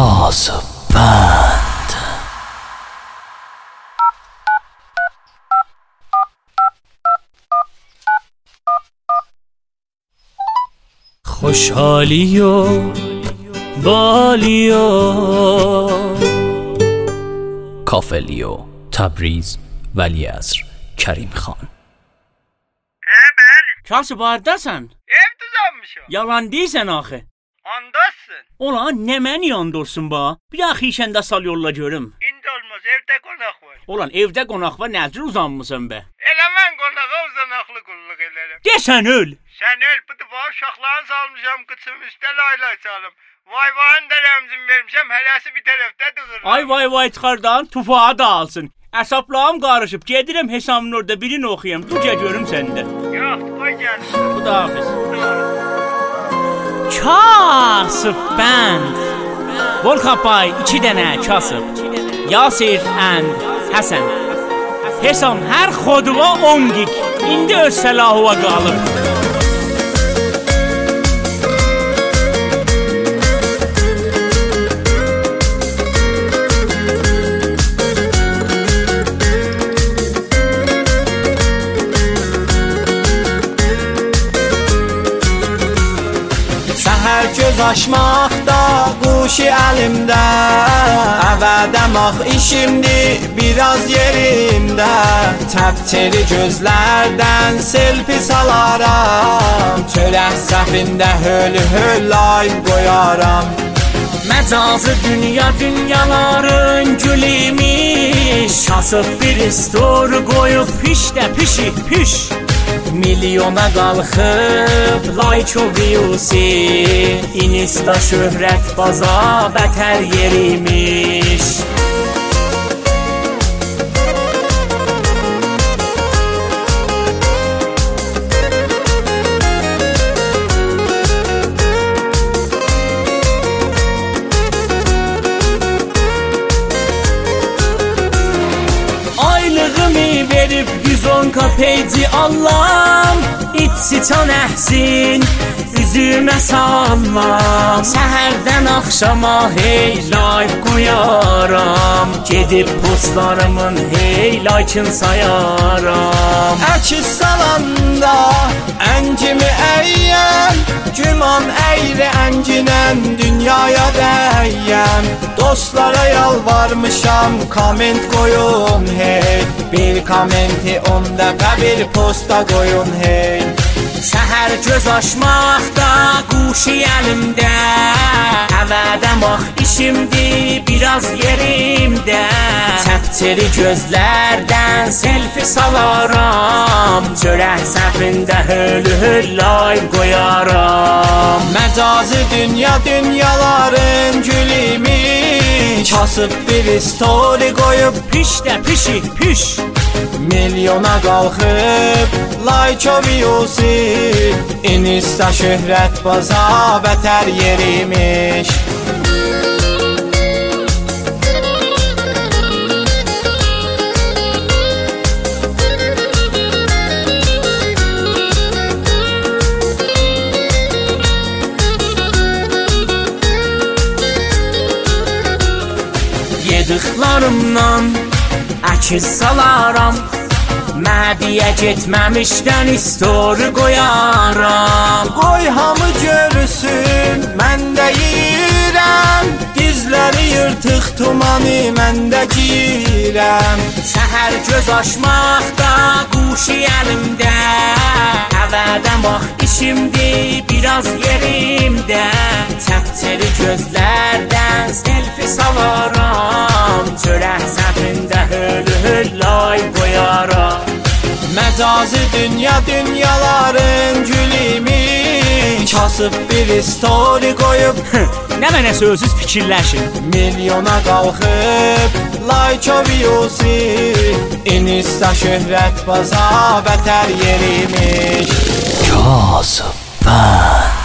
کاسبند. خوشحالی و بالی و کافلی و تبریز ولیعصر کریم خان. Kasıb hardasan? Evdə uzanmışam. Yalan deyirsən axı. Andasın. Ulan nə məni yandırsan ba? Bir axı işəndə sal yolla görüm. İndi olmaz, evdə qonaq var. Ulan evdə qonaq var, nəcür uzanmısan be? Elə mən qonağa uzanaqlı qulluq elərəm. Desən öl. Sən öl, bu var uşaqlarını salmışam, qıçım üstə laylay çalım. Vay da rəmzin vermişəm, hələsi bir tərəfdə dığır. Ay vay çıxardan tufağı da alsın. Əsablağım qarışıb, gedirəm hesabın orada birini oxuyam. Duca görüm səndə. Yox, qoy gəl. Xudahafiz. Kasıbbənd. Volxapay 2 dənə kasıb. Yasir and Həsən. Hesam hər xoduva 10 gig. İndi öz səlahuva qalıb. Göz açmaqda quşi əlimdə, əvədəm ax işimdir biraz yerimdə. Təbteri gözlərdən selfie salaram, çörək səfində höl-höllay qoyaram. Məcazı dünyaların gülümiş, kasıb bir story qoyub pişdə piş. Milyona qalxıb like o viyusi, Insta şöhrət baza bətər yerimiş. Aylığımı verib 110k peyci Allah'ım, İç-siçan əhsin, üzümə salmam. Səhərdən axşama hey like qoyaram, gedib postlarımın hey like'ın sayaram. Əkiz salanda əncimi əyyəm, güman əyri ənginən dünyaya dəyyəm. Dostlara yalvarmışam, komment qoyun hey, bir kommenti 10 dəfə bir posta qoyun hey. Səhər göz açmaqda quşi əlimdə, əvədəm ax işimdir biraz yerimdə. Təbteri gözlərdən selfie salaram, çörək səfində höl-höllay qoyaram. Məcazı dünyaların gülümiş, kasıb bir story qoyub pişdə piş. Milyona qalxıb like o viyusi, Insta şöhrət baza bətər yerimiş. Yedıqlarımdan əkiz salaram, mədiyə getməmişdən story qoyaram. Qoy hamı görsün, mən də yeyirəm, dizləri yırtıq tumanı mən də giyirəm. Səhər göz açmaqda quşi əlimdə, əvədəm ax işimdir biraz yerimdə. Təbteri gözlərdən selfie salaram, çörək səfində höl-höllay qoyaram. Məcazı dünyaların gülümiş, kasıb bir story qoyub Nə mənə sözsüz fikirləşin. Milyona qalxıb like o viyusi, Insta şöhrət baza bətər yerimiş. کاسبند.